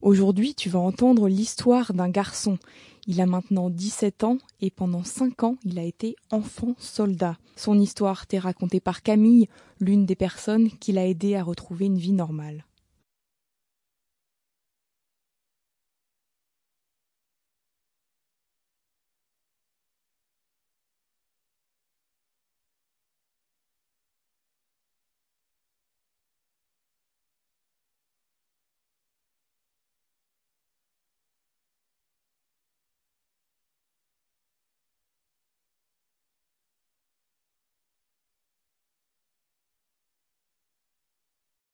Aujourd'hui, tu vas entendre l'histoire d'un garçon. Il a maintenant 17 ans et pendant 5 ans, il a été enfant soldat. Son histoire t'est racontée par Camille, l'une des personnes qui l'a aidé à retrouver une vie normale.